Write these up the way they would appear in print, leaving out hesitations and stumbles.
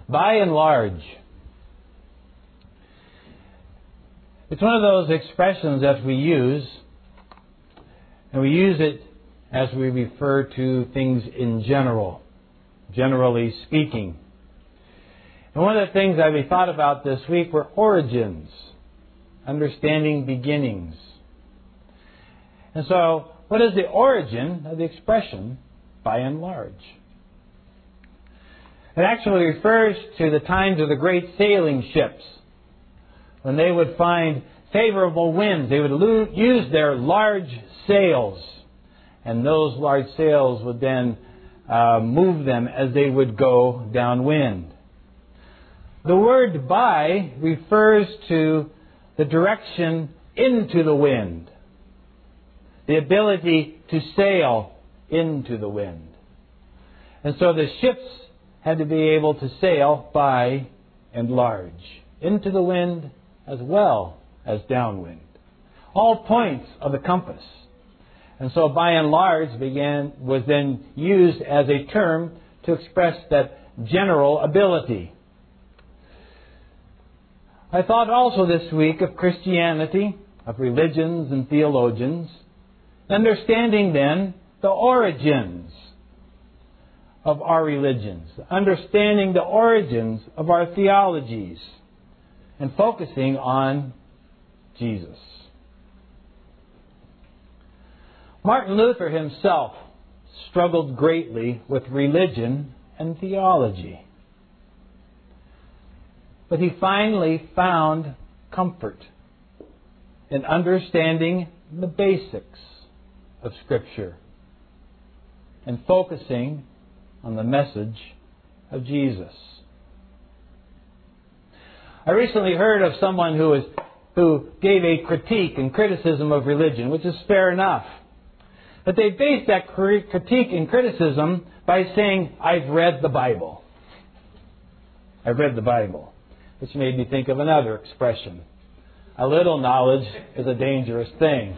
By and large. It's one of those expressions that we use, and we use it as we refer to things in general, generally speaking. And one of the things that we thought about this week were origins, understanding beginnings. And so, what is the origin of the expression, by and large? It actually refers to the times of the great sailing ships, when they would find favorable winds. They would use their large sails, and those large sails would then move them as they would go downwind. The word by refers to the direction into the wind, the ability to sail into the wind. And so the ships had to be able to sail by and large, into the wind as well as downwind. All points of the compass. And so by and large was then used as a term to express that general ability. I thought also this week of Christianity, of religions and theologians, understanding then the origins of our religions, understanding the origins of our theologies, and focusing on Jesus. Martin Luther himself struggled greatly with religion and theology. But he finally found comfort in understanding the basics of Scripture and focusing on the message of Jesus. I recently heard of someone who gave a critique and criticism of religion, which is fair enough. But they based that critique and criticism by saying, I've read the Bible. I've read the Bible. Which made me think of another expression. A little knowledge is a dangerous thing.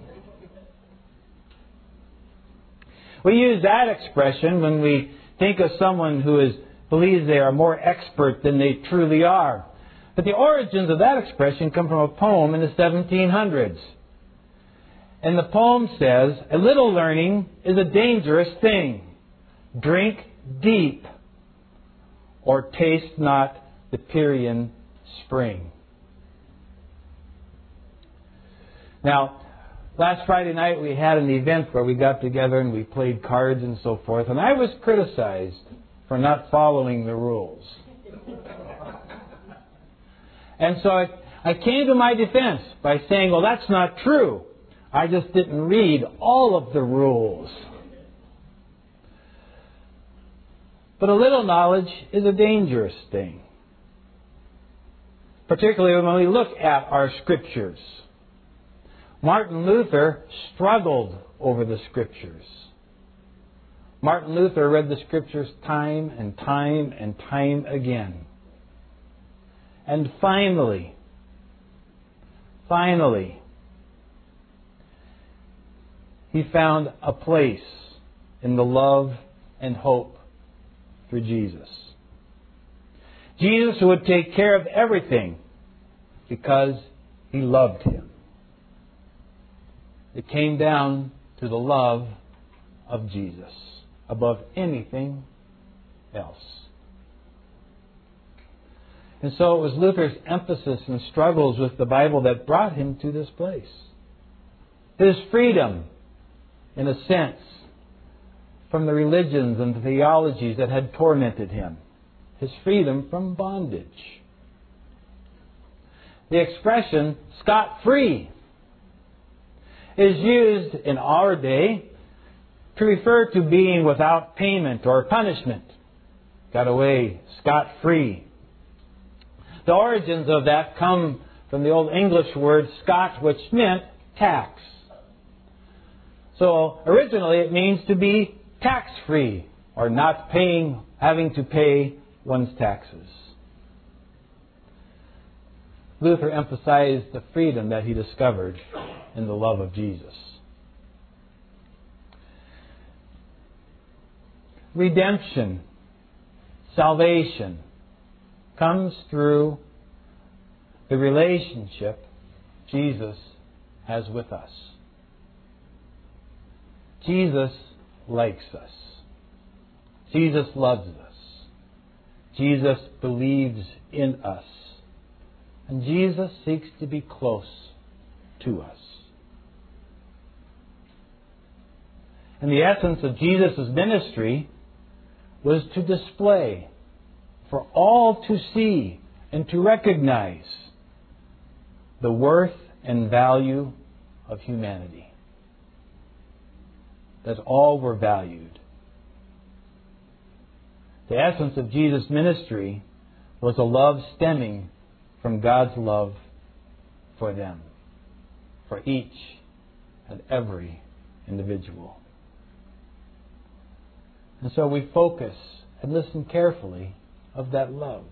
We use that expression when we think of someone who believes they are more expert than they truly are. But the origins of that expression come from a poem in the 1700s. And the poem says, a little learning is a dangerous thing. Drink deep, or taste not the Pierian spring. Now, last Friday night we had an event where we got together and we played cards and so forth, and I was criticized for not following the rules. And so I came to my defense by saying, well, that's not true. I just didn't read all of the rules. But a little knowledge is a dangerous thing. Particularly when we look at our Scriptures. Martin Luther struggled over the Scriptures. Martin Luther read the Scriptures time and time and time again. And finally, he found a place in the love and hope through Jesus. Jesus would take care of everything because he loved him. It came down to the love of Jesus above anything else. And so it was Luther's emphasis and struggles with the Bible that brought him to this place. His freedom, in a sense, from the religions and the theologies that had tormented him. His freedom from bondage. The expression scot-free is used in our day to refer to being without payment or punishment. Got away scot-free. The origins of that come from the Old English word scot, which meant tax. So originally it means to be tax-free or not having to pay one's taxes. Luther emphasized the freedom that he discovered in the love of Jesus. Redemption, salvation, comes through the relationship Jesus has with us. Jesus likes us. Jesus loves us. Jesus believes in us. And Jesus seeks to be close to us. And the essence of Jesus' ministry was to display for all to see and to recognize the worth and value of humanity. That all were valued. The essence of Jesus' ministry was a love stemming from God's love for them, for each and every individual. And so we focus and listen carefully of that love.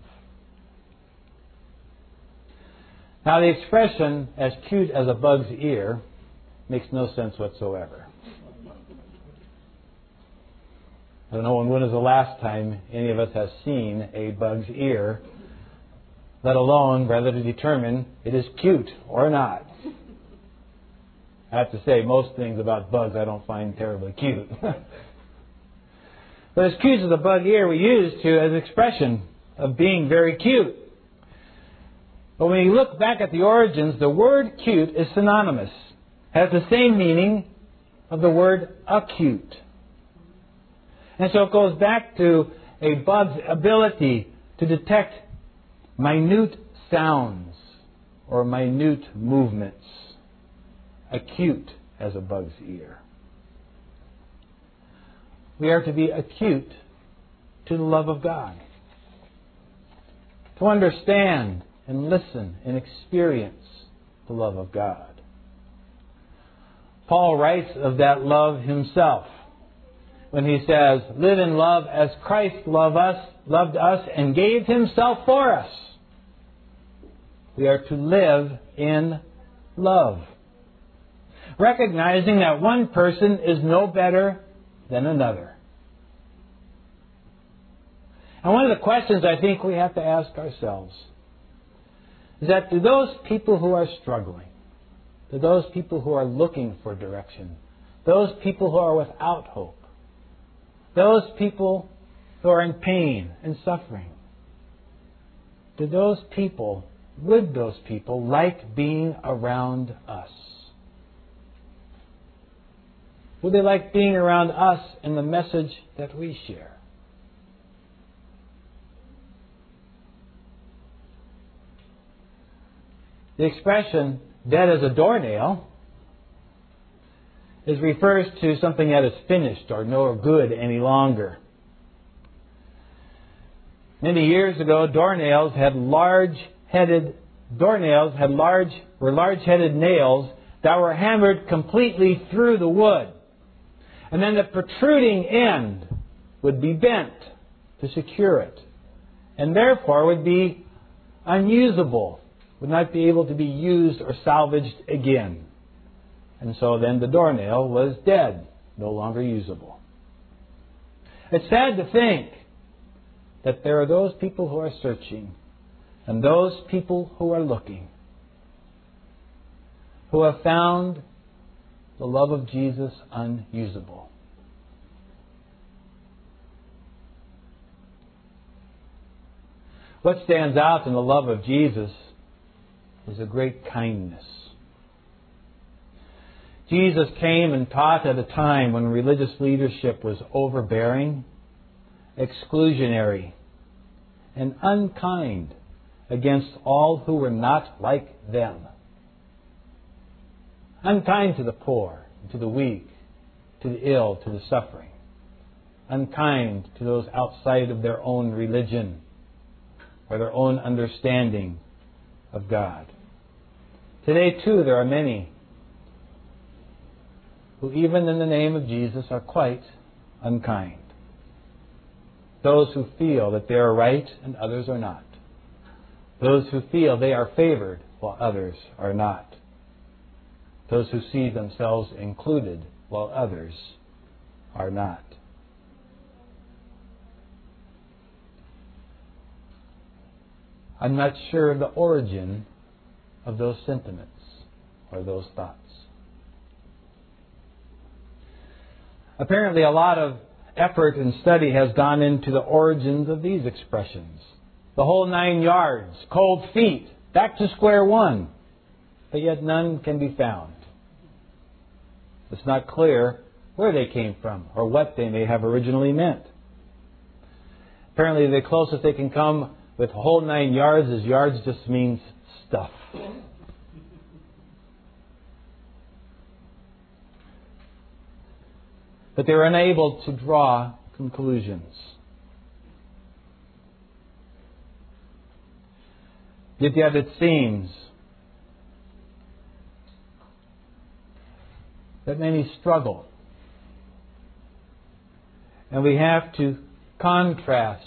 Now the expression, as cute as a bug's ear, makes no sense whatsoever. I don't know when was the last time any of us has seen a bug's ear, let alone rather to determine it is cute or not. I have to say, most things about bugs I don't find terribly cute. But as cute as a bug ear we use to as an expression of being very cute. But when you look back at the origins, the word cute is synonymous. Has the same meaning of the word acute. And so it goes back to a bug's ability to detect minute sounds or minute movements. Acute as a bug's ear. We are to be acute to the love of God. To understand and listen and experience the love of God. Paul writes of that love himself when he says, live in love as Christ loved us and gave himself for us. We are to live in love. Recognizing that one person is no better than another. And one of the questions I think we have to ask ourselves is that to those people who are struggling, to those people who are looking for direction, those people who are without hope, those people who are in pain and suffering, would those people like being around us? Would they like being around us and the message that we share? The expression, dead as a doornail, refers to something that is finished or no good any longer. Many years ago, large-headed nails that were hammered completely through the wood. And then the protruding end would be bent to secure it. And therefore would be unusable, would not be able to be used or salvaged again. And so then the doornail was dead, no longer usable. It's sad to think that there are those people who are searching and those people who are looking, who have found the love of Jesus unusable. What stands out in the love of Jesus is a great kindness. Jesus came and taught at a time when religious leadership was overbearing, exclusionary, and unkind against all who were not like them. Unkind to the poor, to the weak, to the ill, to the suffering. Unkind to those outside of their own religion or their own understanding of God. Today, too, there are many who, even in the name of Jesus, are quite unkind. Those who feel that they are right and others are not. Those who feel they are favored while others are not. Those who see themselves included while others are not. I'm not sure of the origin of those sentiments or those thoughts. Apparently, a lot of effort and study has gone into the origins of these expressions. The whole 9 yards, cold feet, back to square one. But yet none can be found. It's not clear where they came from or what they may have originally meant. Apparently, the closest they can come with whole 9 yards is yards just means stuff. But they were unable to draw conclusions. Yet it seems that many struggle. And we have to contrast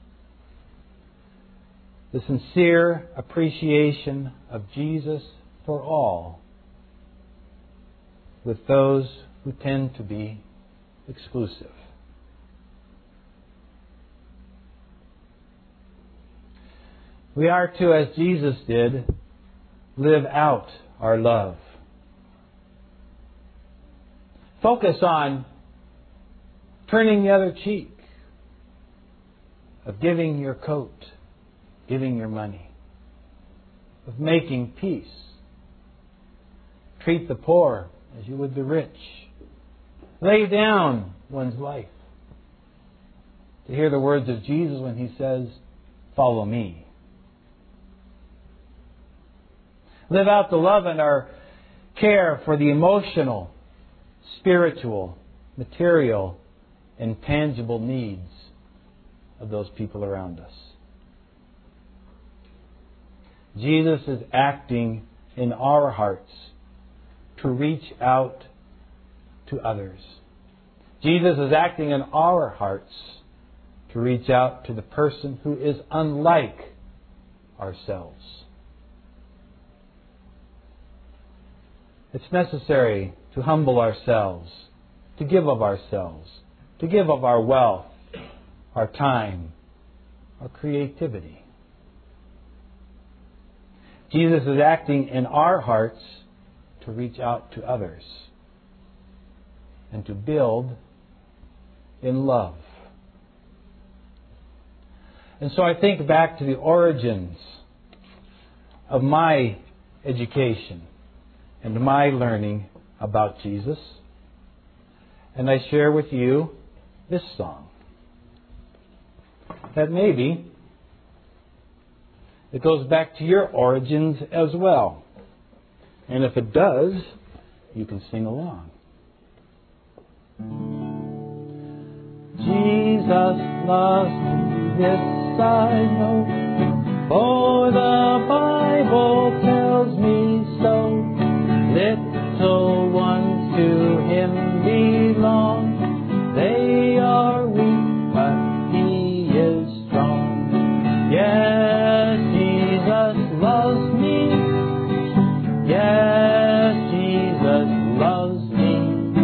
the sincere appreciation of Jesus for all with those who tend to be exclusive. We are to, as Jesus did, live out our love. Focus on turning the other cheek, of giving your coat, giving your money, of making peace. Treat the poor as you would the rich. Lay down one's life. To hear the words of Jesus when He says, "Follow me." Live out the love and our care for the emotional, spiritual, material, and tangible needs of those people around us. Jesus is acting in our hearts to reach out to others. Jesus is acting in our hearts to reach out to the person who is unlike ourselves. It's necessary to humble ourselves, to give of ourselves, to give of our wealth, our time, our creativity. Jesus is acting in our hearts to reach out to others and to build in love. And so I think back to the origins of my education and my learning about Jesus. And I share with you this song. That maybe it goes back to your origins as well. And if it does, you can sing along. Jesus loves me, this I know, for the Bible tells me so. Little ones to Him belong. They are weak, but He is strong. Yes, Jesus loves me. Yes, Jesus loves me.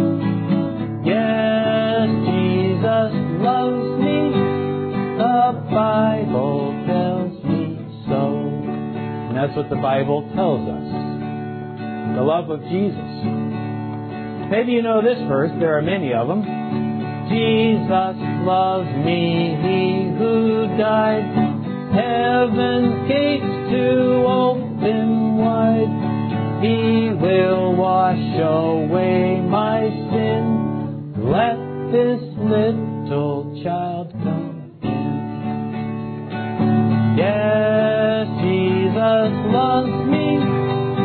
Yes, Jesus loves me. The Bible tells me so. And that's what the Bible tells us. The love of Jesus. Maybe you know this verse. There are many of them. Jesus loves me, He who died, heaven's gates to open wide. He will wash away my sin. Let this little child come in. Yes, Jesus loves me.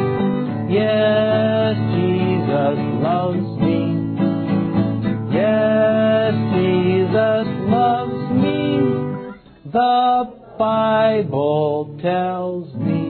Yes, Jesus loves me. Yes, Jesus loves me. The Bible tells me